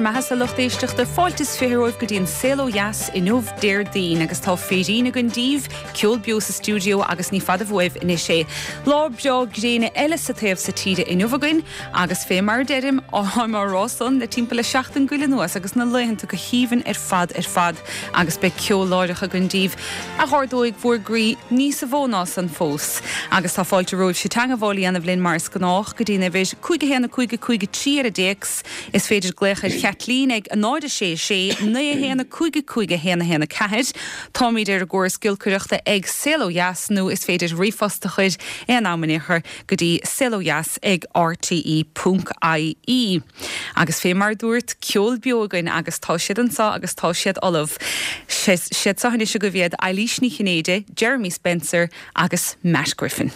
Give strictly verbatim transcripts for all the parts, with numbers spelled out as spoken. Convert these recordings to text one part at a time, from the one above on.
mahas a luchtéisteach de fáiltas féróibh go dtíon Céiló Heas in Nuamh Déardaoin agus tá féirína gon díomh ceol bio sa stúdio agus ní fada bhuaibh in sé. Lá beag réine eile sa taobh sa tíide in Nuamhagain agus fé mar deirim á mar Rásán le timpeall seachtain gúile nuas agus na leihananta go híomhann ar fad ar fad agus be ceol láideacha gon díomh a thordóigh bhuair grí níos a bhónás an fós. Agus tá fáilte roimh si teanga bhálaí anna bhlinn mars gnách go dtíana bhís chuige héanana chuige chuige tíar a déex is féidir glécha cheatlín ag a náide sé sé na héanana chuige chuige héanana héanana ceid. Táimid ar a gcóir sciilcuireachta ag Céiló Heas nó is féidir rifosta chuid an ammanéair go dtí Céiló Heas ag r t e dot i e. Agus fé mar dúirt ceol beagain agus tá siad an sa agus tá siad olamh. Siad sa haine se go bhéad Eilís ní Chinéide, Jeremy Spencer agus Matt Griffin.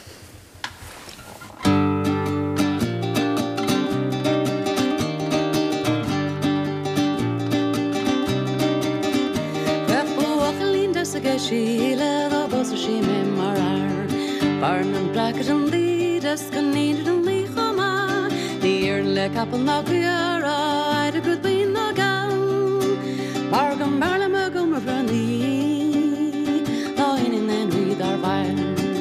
Sheila the boss she me marar barn and bracket and lead us can need and me homa near le couple na piara I the good be no gown bargain barlam go my friendly oh in and read our fire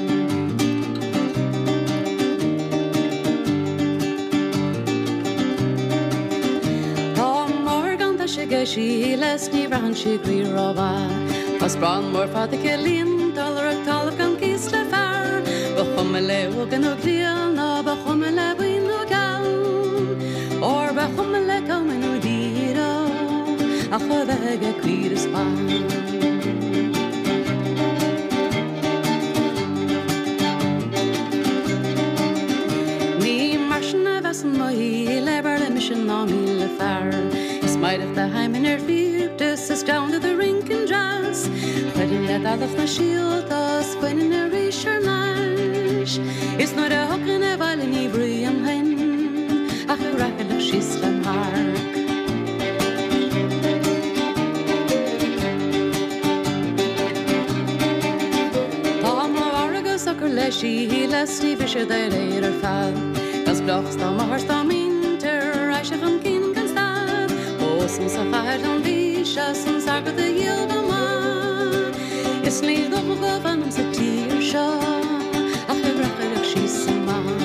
Tom Morgan the she Sheila Steve and she grew roba Pas bran mor fad ik elin dollar a tal kan kies le far we komme le we gan ook riel na we komme le we no gaan or we komme le kom no dira a khode kwir span ni marshna was moi leber le mission na mi le far Might of the heim in her view, this is down to the rink and jazz. But in that out of the shield, us when in a reacher nash. It's not a hook in a valley, ni brian hen. Ach, a racket of she's slam hark. Tom of Arago sucker leshy, he less Steve is a day later fall. As blocks down my horse down inter, I should have king. Som sa färd om visha som saker det gilda man Jag sliv dem och gav honom så tier sjå Att det brakar och kissa man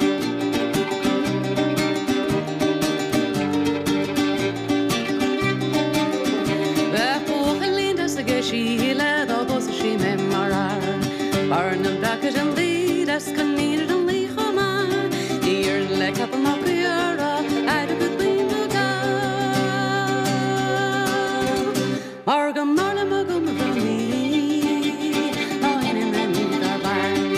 Väpå linda så går skile då boss ski memorar Barnen brakar en lidas kan ner de liga man Hier lekker på makjöra är det good Morgan Marlem og Gummi Brunni Nå henne med middag barn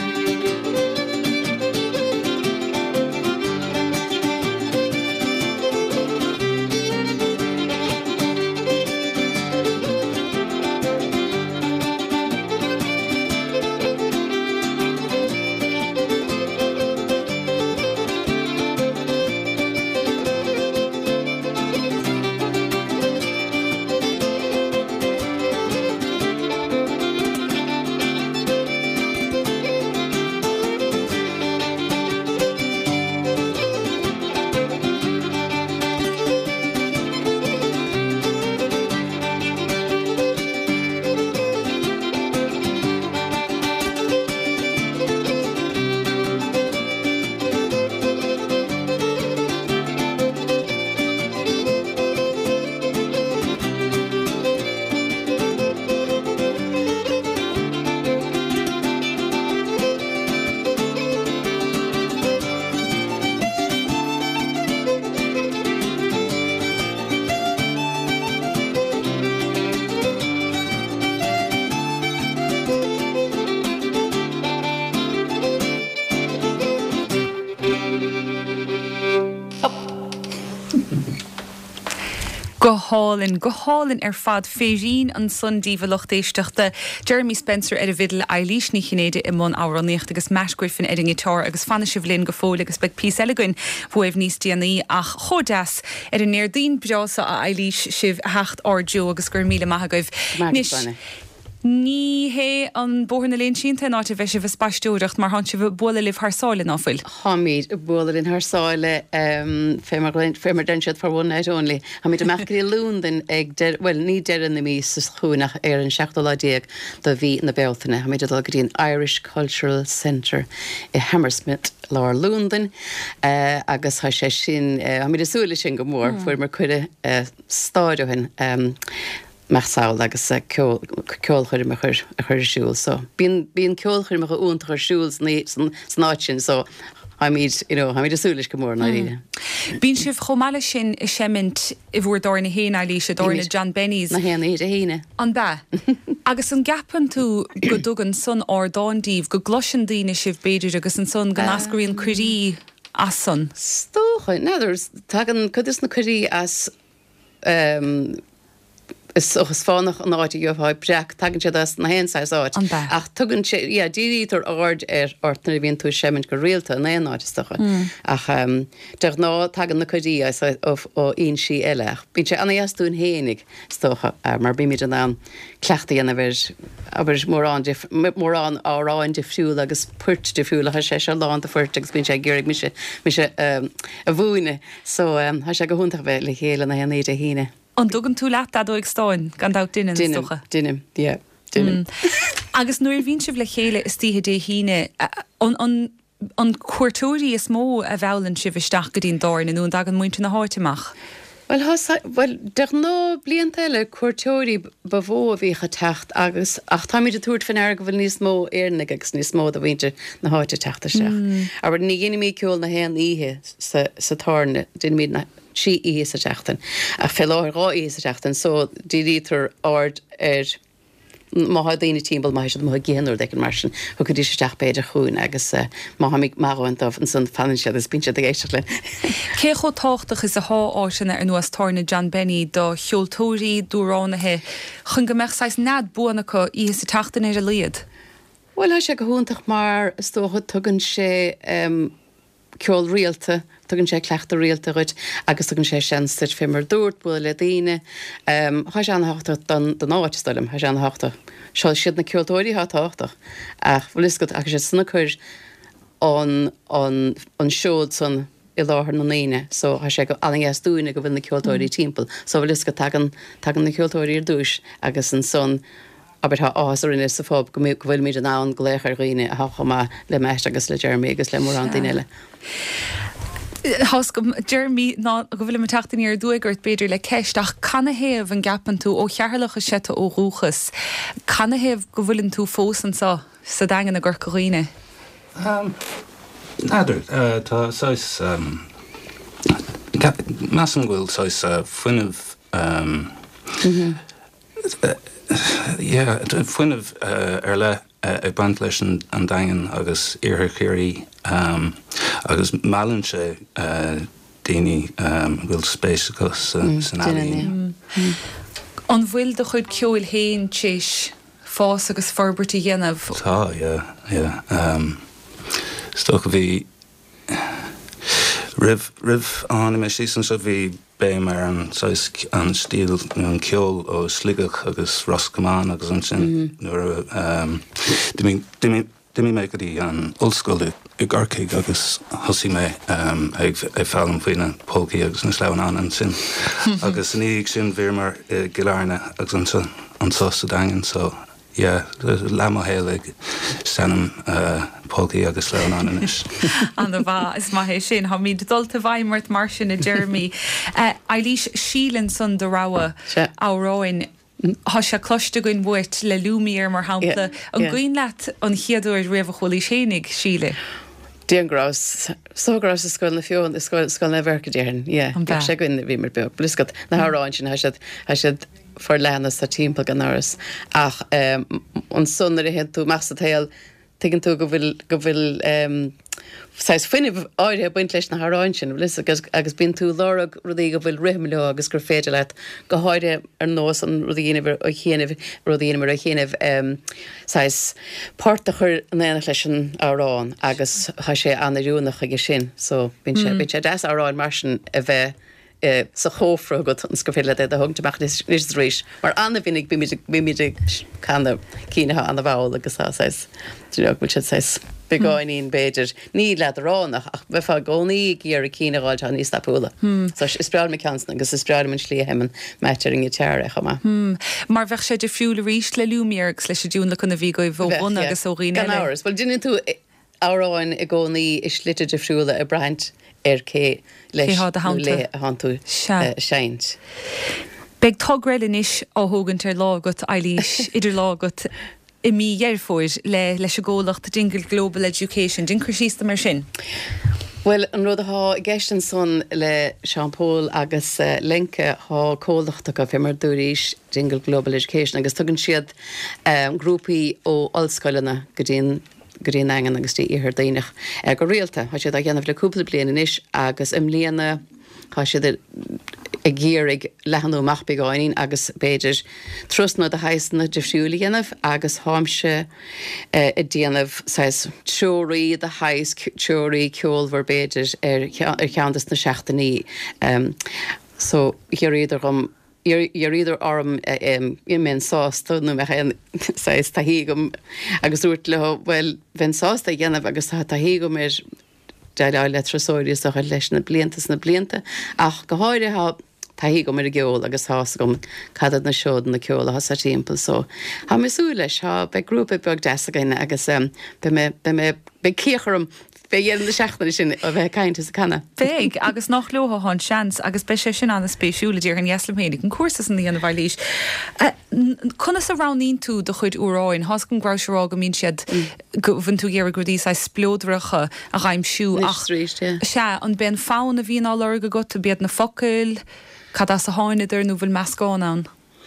Go hálinn, go hálinn ar fad féirín an son díomh luchtéisteachta Jeremy Spencer ar a bhidal Eilís ní Chinéide i món áraníocht agus Matt Griffin ar an gitar agus fanna si bhlinn go fóla agus beag pí eilegain bhuaibh níos déanaí ach chodas ar an néardín breása a Eilís sibh hecht ardú agus gur míle maithagaibh. Ní hé an bórna léon sínta náte bheith se bh spaisteúireacht mar han se bh bula libh thsáile náfuil. Hamid bula in haar sáile fémar den siad for one night only. Hamid meachí lúndin ag well ní dean na mí sa chuúnach ar an seachtaláidéag do bhí na Beltainine. Hamid adul go dtíon Irish Cultural Centre i Hammersmith lá Lúndin uh, agus ha sé sin uh, hamid asúla sin go mór mm. fuair mar chuide uh, stáideohin um, meachsáil agus ceolchuir me chur a chur siúil. So bíon ceolchuir me go únta chur siúil snáid sin, so haimid, you know, haimid asúlis go mór na ríine. Bín sibh chomáile sin i semint i bhór dáirna héna lí sé dáirna John Benny's. Na héna iad a héine. An ba. Agus an gapan tú go dugan son ordándíh go glosin daoine sibh beidir agus an son gan ascaíon cuirí as son. Stóchain, neidir, tagan cudis na cuirí as um, is agus fánach an áid gomhá breach tagann siad as na héanáis áid. Ach tugann sé, yeah, dírítar áid ar ortnar bhíonn tú semint go réalta na éáidestocha. Ach um, deag ná tagan na cuirí as ó on sí eile. Bín sé anna asún hénig stocha mar bíimiid an an cleachtaí anna bhir aber mór an áráin de fiúil agus puirt de fiúil a sé se lán a fuirt agus bín sé ggéirigh mi sé a bhúine, so um, ha sé go húntaach bheith le chéile na héanaid a híine. An dugan tú leat a ag stáin gan dá duine stocha. Duine, yeah, duine. Agus nuair bhín sibh le chéile is títhe dé híine an cuairtóirí is mó a bhelann sibh isteach go dtíon dáin nún dag an muinte na háiteach. Well, has, well, der no blianta le cuairtóirí ba bhó a bhícha techt agus ach táid a túirt fan air go bhfuil níos mó éarnig agus níos mó a bhainte na háite teachta seach. Mm. Aber ní gine mí ceol na héan ihe sa, sa tárne, din míad na sí ihe sa teachtan. A fel áir rá ihe sa teachtan, so dí rítar áard ar má ha daoine tímbal mai má géanúir d mar sin chu go dtí teach beidir chuún agus má haig máhaint an san fan sead is bíse a géiste le. Cé cho táchtach is a há áisina ar nuas tána John Benny do cheoltóirí dúránathe chun go meachsáis nead buanna go ihe sa teachtain ar a liad. Well, ha sé go húntaach mar stócha tugann sé um, ceol rialta, tugann sé cleachta rialta ruid, agus tugann sé sin sit fémar dúirt bula le daoine. Um, ha sé anthachta don áitstoilm, ha sé anthachta. Seáil siad na ceoltóirí há táchtach. Ach, bhfuil is go agus sé sanna chuir an seód san i láthar na naine, so ha sé go anas dúine go bhfuil na ceoltóirí timppel. So bhfuil is go tagan na ceoltóirí ar dúis agus an son aber ha ásarin is sa fób go bhfuil míid an án go léchar riine a hacha má le meist agus le Jeremy agus le mór an daine. Has go Jeremy ná go bhfuil me teachtaí ar dúigurt beidir le ceisteach canna héamh an gapan tú ó chearlacha seta ó rúchas. Canna héamh go bhfuiln tú fósan sa sa dagan na ggurcaíine? Um, Nadidir, uh, tá sais um, meas an bhfuil sais uh, fuinmh um, mm-hmm. uh, yeah, fuinmh uh, ar le ag bant leis an dagan agus iarthchéirí um, agus meallann sé uh, daoine um, bhfuil spéis agus uh, san áí. An bhfuil do chuid ceol héin téis fás agus forbertí dhéanamh? Tá, yeah, yeah. Um, Stoch bhí rih rih an me sísan so bhí bé mar an an stíl an ceol ó sligach agus Roscommán agus an sin nuair Dimi mé go dtí an ollscoil i gCorcaigh agus thosaí mé ag feallam faoine pócaí agus na sleabhán an sin. Agus an íag sin bhír mar gilarne agus an sós a dagan, so yeah, lama hélig sanam uh, pócaí agus lean an inis. An bha is mai hé sin, ha mí dulta bhaimart mar sin a Jeremy. Uh, Eilís sílan san do ráha áráin, ha sé cloiste goin bhuiit le lúmíar mar hapla. An gcuin leat an chiaadúir riamh chuilí sénig síle. Dían grás, so grás is scoil na fiúin, is scoil na bherca déan, yeah. Gach sé goin na bhí mar beag. Bliscot na háráin sin, ha siad for lenas a timppel gan áras. Ach, um, an sunnar i hen tú meas a tail, tegin tú go bhfuil, go bhfuil, um, sais fuineh áire buint leis na háráin sin, agus, agus bín tú lárag rudí go bhfuil rihimleo agus gur féidir leit go háide ar nós an rudíanamh ó chéanamh rudíanamh ó chéanamh um, sais pártachar néanach leis an árán agus ha sé anna rúnach agus sin, so bín sé, mm. bín sé des árán mar sin a bheith sa chófra go an scofiile a hogteach is rééis mar anna vinnig bí mí canna cíine anna bháil agus áis bhil sé beáinín béidir ní le ránach ach bheitá gcónaí ar a cíineáil an níos tapúla. is breil me ceanna agus is breil man slí heman meteing i teire chama. Mar bheith sé de fiúla ríist le lúmiargus leis dúnla chuna bhí go bhna agus óíine áras. Well duine tú áráin i gcónaí is slite de friúla a braint ar cé leis le hanú seint. Beg togreilinis á thugann ar lágat eilís idir lágat i mí dhearfóir le leis a ggólacht a Jingle Global Education, din chuir sísta mar sin? Well, an rud aá gceistan son le Sean Paul agus uh, lenke há cólacht go fé mar dúéis Jingle Global Education agus tugann siad um, grúpaí ó allscoilena go dtíon goríon engan agus tí ihir daoinech uh, go réalta, há siad a ghéanamh le cúpla bliana inis agus im líana há siad a ggéirigh lehanú machbeáinín agus béidir trusna a heisna de friúla dhéanamh agus háimse uh, i déanamh teoirí de heis teoirí ceolhar béidir ar cheantas na seachtaí. Um, so hir idir gom Iar idir orm imén sásta nó me tahígum agus úirt le bhfuil bhain sásta dhéanamh agus tahígum ar deile le trasóirí a leis na bliantas na blianta ach go háire ha tahí go mar a geol agus hás gom cadad na seodan na ceola has a timppel so. Ha me sú leis ha be grúpa beg deagaine agus um, be me be me be cécharm be dhéan na seachna sin a bheith caiinte sa canna. Beg agus nach lotha há seans agus be sé sin anna spéisiúla dír an jeslaménig an cuasas an íana bhar líis. Conna sa ránín tú do chuid úráin, has gom grásrá go mín siad bhain tú ggéar go dtí sa splódracha a raim siú ach se an ben fáin a bhíon á lerga go a bead na focail cad as a háinidir nó bhfuil meascán an?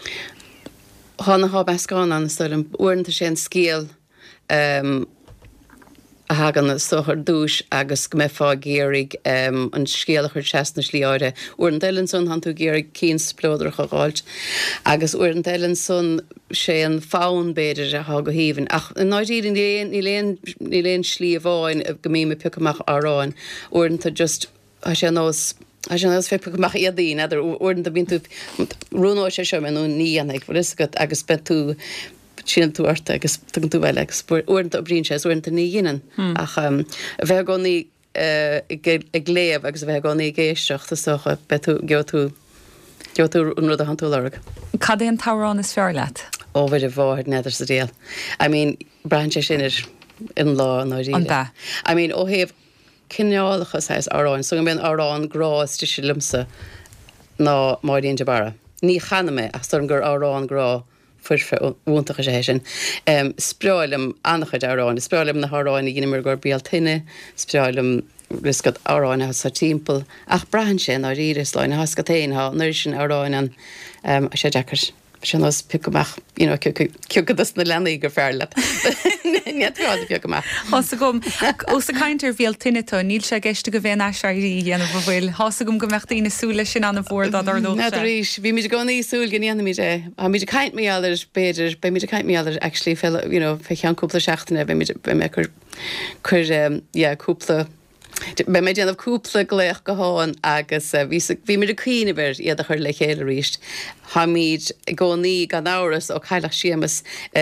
Hána há meascán an stoilm uanta sé an scéal um, a hagan na sochar dúis agus go me fá géirigh um, an scéalach chuir chesna slí áire. Uair an deilen son han tú géirigh cín splódrach a gáilt agus uair an deilen son sé an fáin béidir a há go híhann. Ach an náidír ní léon slí a bháin a go mí me pucamach áráin uair an tá just a sé nós a sé nós fépa goach iadín idir uair an bín tú rúná sé seo menú ní annig bhil is go agus be tú sin tú orta agus tugann tú bhile agus uairnta a brín sé uairnta ní dhéanaan ach um, a bheith gánaí uh, ag léamh agus a bheith gánaí géisteach tá socha be tú geo tú geo tú an rud a han tú lereg. Cad é an tárán is fear leat? Ó bhid a bháid neidir sa déal. I mean, brean sé sin ir in lá ná ríile. An ba? I mean, ó héamh cineálachas heis áráin, so go ben árán grás tí sé limsa ná máiríon de bara. Ní chaname ach storm gur árán grá furfe úntacha sé sin. Um, Spráilm annachid áráin, spráilm na háráin i gine gur bíal tinine, spráilm riscad áráin has sa timppel ach brahan sin á ríris lein has go taon há nuir sin áráin an um, sé deachar. Sin os picamach, you know, ciúgadas na lenaí gur fearla. Níadrád picamach. Hása gom, os a caiintear bhíal tinetá, níl sé geiste go bhéin eisirí dhéanamh bhfuil. Hása gom go meachtaína súla sin anna bhórd ar dó. Nadrís, bhí míid gcónaí súil gan dhéanamh míide. A míid caiint mí allir beidir, be míid caiint mí allir actually fel, you know, fe chean cúpla seachtainna, be míid be me chur chur, yeah, cúpla Be mé déanamh cúpla gléach go háin agus bhí mé a cuioine ber iad a chuir le chéile ríist. Tá míid gcónaí gan áras ó chailech siamas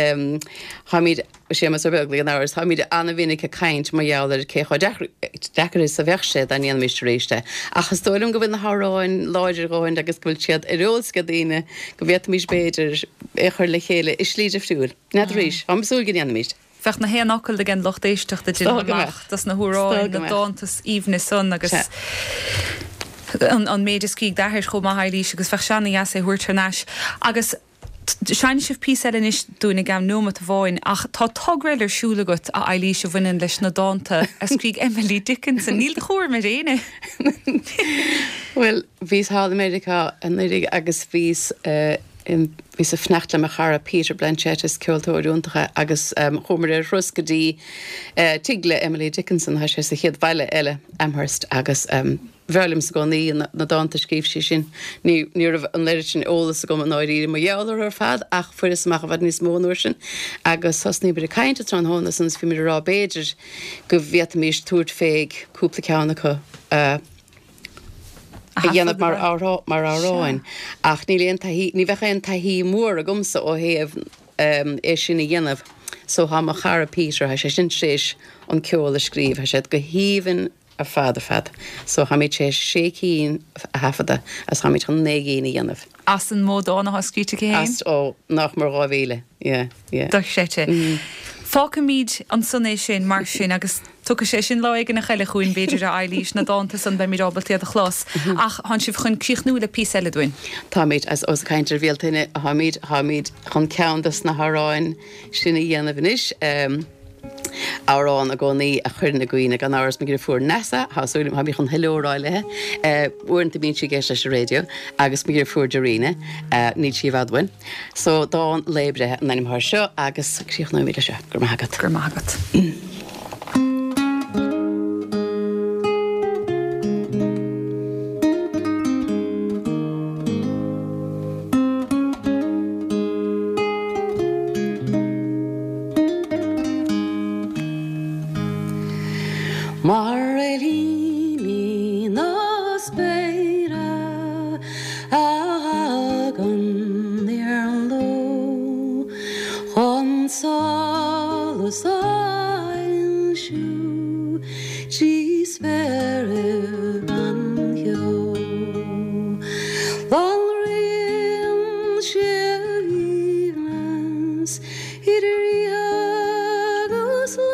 Tá míid siamas ó beglaí an áras, Tá míid anna bhínig a caint mar jaall cé chu dechar is a bheith sé an íon míiste réiste. Achas dóilm go bhfuil na háráin láidir gáin agus bhfuil siad i rósca daine go bhéit mís béidir é chuir le chéile is slíidir friúil. Net ríis, am súil gin an míist. Fech na héan ocail de gen lochtéisteach de dginach, das na húráin na dátas íomna son agus an méidir cíigh dethir chom a hailís agus fech seanna jas é thuirtar neis. Agus Seine sih pí is dúna gam nóma a bháin ach tá togréilir siúlagat a eilís a bhainean leis na dáanta a scríg Emily Dickinson níl de chóir mar réine. Well, vís Hall America an nuidig agus vís uh, in vís a fnechtla me chara Peter Blanchett is ceoltóirúntacha agus um, chomar ar ruscadí uh, tigle Emily Dickinson ha sé sa chiad bhaile eile Amherst agus um, bhelim sa gcónaí na, na dáanta scríb sí sin ní rah an leir sin ólas go an áirí mar jeallar ar fad ach fuir is amach a bhad níos mónúir sin agus has ní bud a cainte tran hóna sans fi mir rá béidir go bhéta mís túirt féig cúpla ceannacha uh, dhéanamh mar árá mar áráin ach ní léon ní bhecha an taihí mór a gomsa ó héamh é sinna dhéanamh so ha mar chara Peter ha sé sin séis an ceol a scríb ha sé go híhann ar fad a fad so ha méid sé sé cín a hafada as ha méid chun négéine dhéanamh. As an mód an a scríte cé? As ó nach mar ráhhéile, yeah, yeah. Dar séte. Mm. Fáca míid an sunnééis sin mar sin agus tucha sé sin láigen na cheile chuún beidir a eilís na dáanta san be mírábaltí a chlás ach han sibh chun críochnú le pí eile dúin. Tá méid as os caiintear bhéaltaine a haid haid chun ceantas na háráin sinna dhéanamh inis. Um, árán a gcónaí a chuir na gcuoine gan áras me gur fuór nesa, hasúlim ha bí chun heóráilethe, uanta bín si géis leis radio, agus me gur fuór deíine, ní si bhadhain. So dá lébre an naim thir seo agus críoch nó míle seo, gur maigad. Gur maigad. Mar elíní na spéire agan ar an ló chun solas áil siú tí sfeirh an heó Long rion siomhínas idir agus lá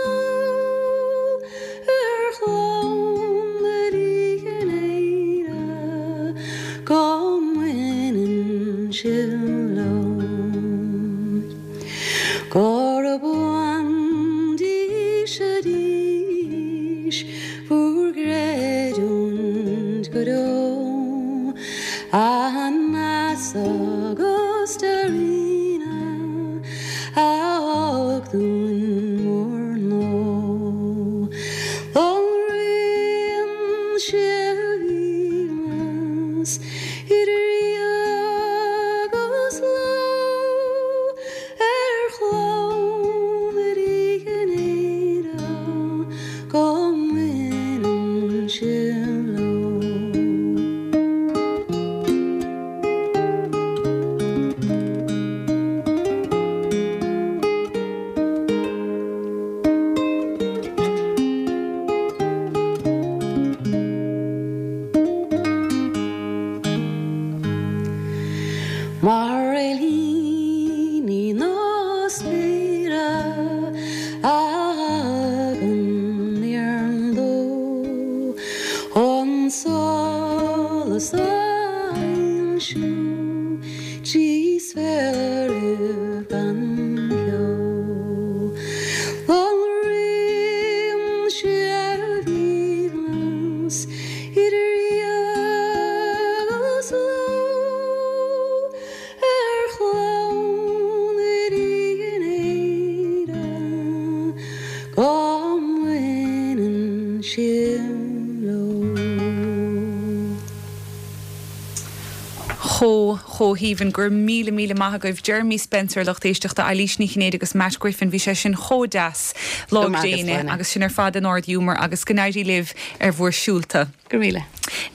Mar elíní na spéire agan ar an ló chun solas áil siú tí sfeirh an heó Long rion siomhínas idir agus lá Cho cho híhann gur míle míle maithe goibh Jeremy Spencer lecht éisteachta a lísní chinnéad agus Matt Griffin bhí sé sin chodas lá déine agus sin ar fad an ord humor agus gnéirí liv ar bhuair siúlta. Go míle.